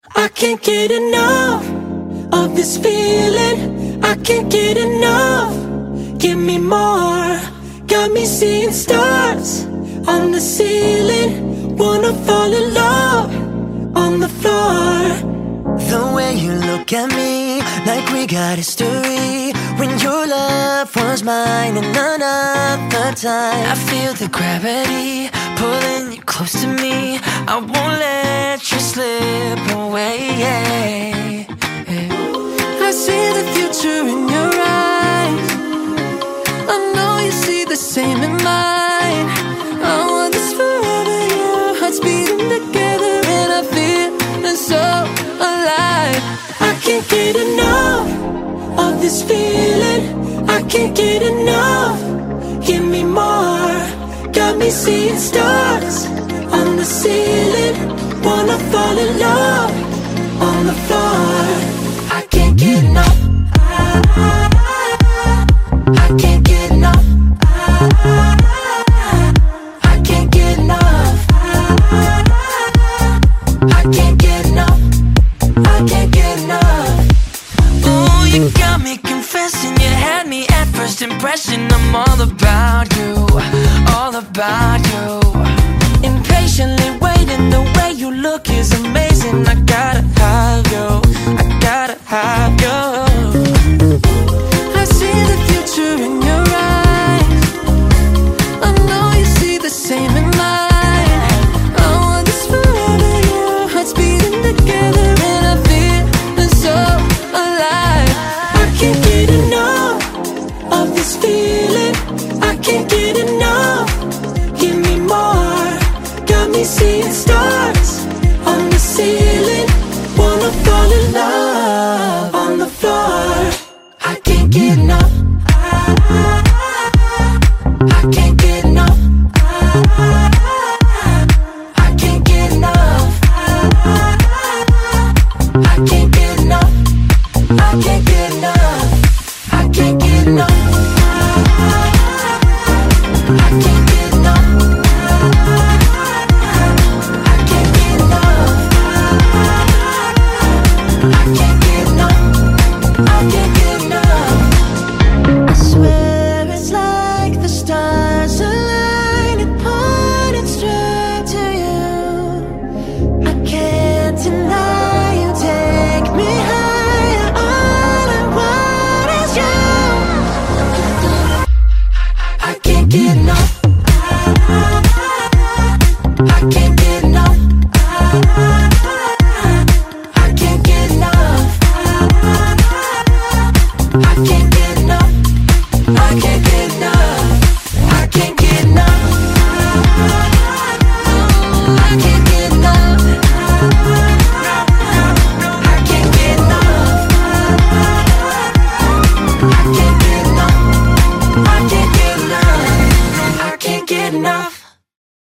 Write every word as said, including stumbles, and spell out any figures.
I can't get enough of this feeling. I can't get enough. Give me more. Got me seeing stars on the ceiling. Wanna fall in love on the floor. The way you look at me, like we got history. When your love was mine another time, I feel the gravity pulling you close to me. I won't let you slip away. I see the future in your eyes. I know you see the same in mine. I want this forever, yeah. Hearts beating together and I feel so alive. I can't get enough of this feeling. I can't get enough. Give me more. Got me seeing stars on the ceiling. Wanna fall in love on the floor. I can't get enough. I can't get enough. I can't get enough. I can't get enough. I can't get enough. Ooh, you got me confessing. You had me at first impression. I'm all about you, all about you. Impatiently waiting, the way you look is amazing. I